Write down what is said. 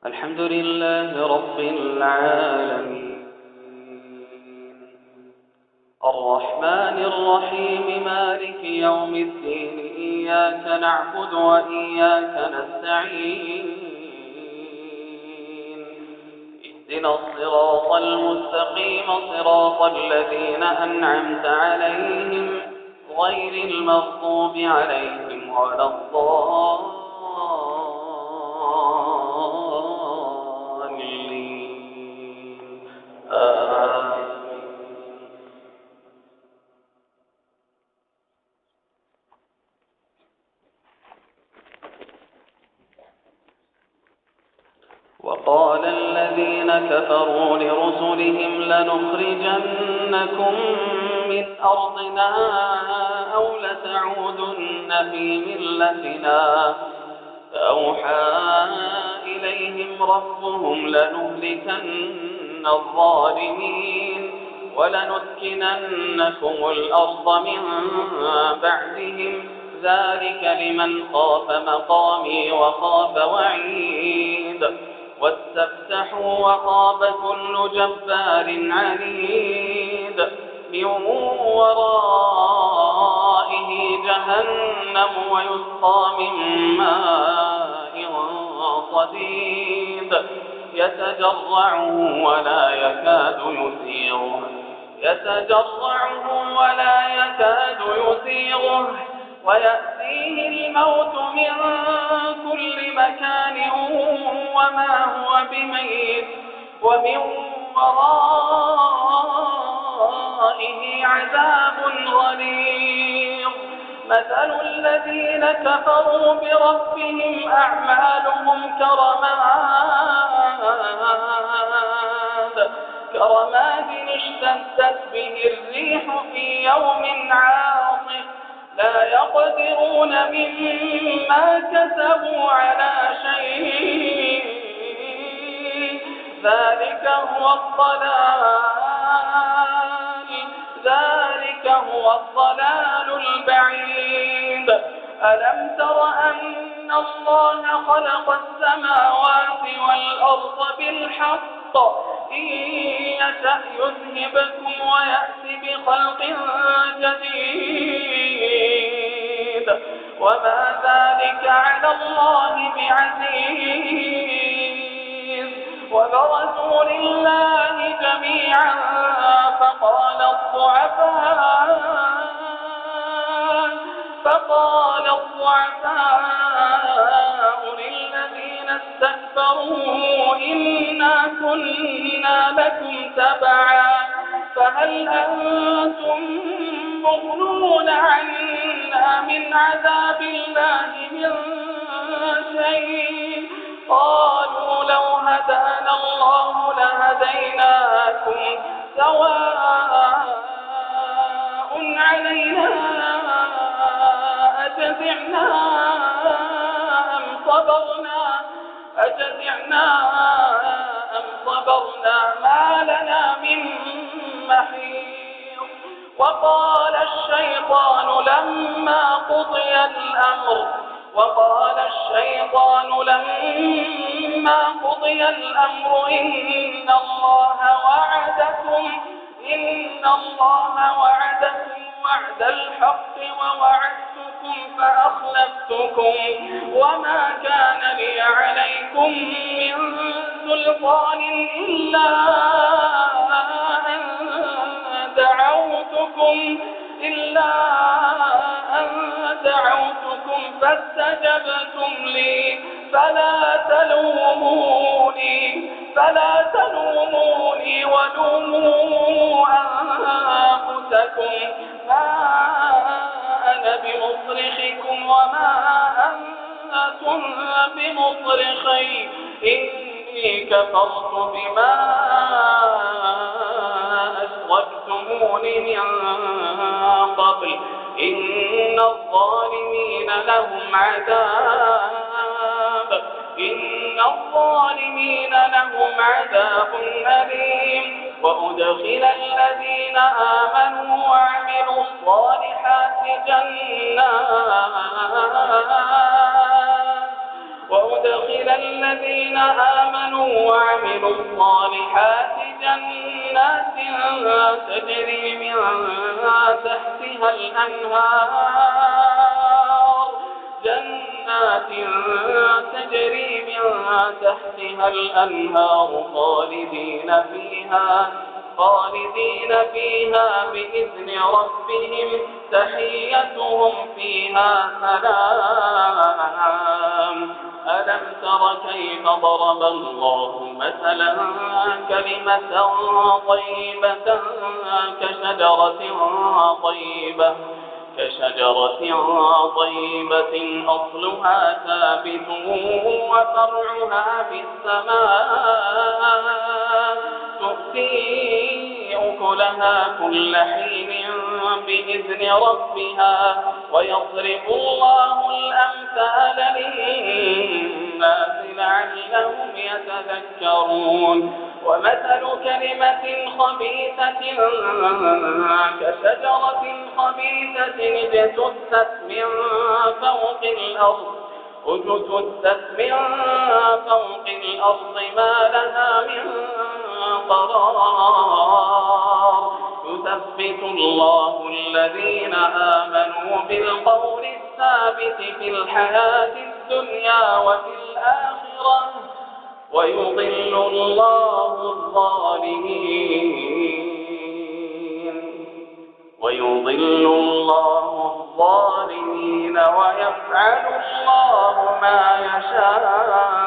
الحمد لله رب العالمين الرحمن الرحيم مالك يوم الدين إياك نعبد وإياك نستعين اهدنا الصراط المستقيم صراط الذين أنعمت عليهم غير المغضوب عليهم ولا الضالين. وقال الذين كفروا لرسلهم لنخرجنكم من أرضنا أو لتعودن في ملتنا فأوحى إليهم ربهم لنهلكن الظالمين ولنسكننكم الأرض من بعدهم ذلك لمن خاف مقامي وخاف وعيد واستفتحوا وخاب كل جبار عنيد من ورائه جهنم ويسقى من ماء صديد يتجرعه ولا يكاد يسيغه ويأتيه الموت من كل مكان وما هو بميت ومن ورائه عذاب غليظ. مثل الذين كفروا بربهم أعمالهم كرماد اشتدت به الريح في يوم عاصف لا يقدرون مما كسبوا على شيء ذلك هو الضلال البعيد. ألم تر أن الله خلق السماوات والأرض بالحق إن يشأ يذهبكم ويأتي بخلق جديد وما ذلك على الله بعزيز. وبرزوا لله جميعا فقال الضعفاء للذين استكبروا إنا كنا لكم تبعا فهل أنتم مغنون عنا من عذاب الله من شيء؟ قالوا لو هدانا الله لهديناكم سواء علينا أجزعنا أم صبرنا ما لنا من محيص. وقال الشيطان لما قضي الأمر إن الله وعدكم وعد الحق ووعدتكم فأخلفتكم وما كان لي عليكم من سلطان إلا أن دعوتكم فاستجبتم لي فلا تلوموني ولوموا أنفسكم ما أنا بمصرخكم وما أنتم بمصرخي إني كفرت بما أشركتمون من قبل إن الظالمين لهم عذاب أليم. وأدخل الذين آمنوا وعملوا الصالحات جنات وأدخل الذين آمنوا آمنوا وعملوا الصالحات جنات تجري من تحتها الأنهار خالدين فيها بإذن ربهم تحيتهم فيها سلام. ألم تر كيف ضرب الله مثلا كلمة طيبة كشجرة طيبة أصلها ثابت وفرعها في السماء تؤتي أكلها كل حين بإذن ربها ويضرب الله الأمثال للناس لعلهم يتذكرون. ومثل كلمة خبيثة كشجرة خبيثة اجتثت من فوق الأرض ما لها من قرار. يثبت الله الذين آمنوا بالقول الثابت في الحياة الدنيا وفي الآخرة ويضل الله الظالمين ويفعل الله ما يشاء.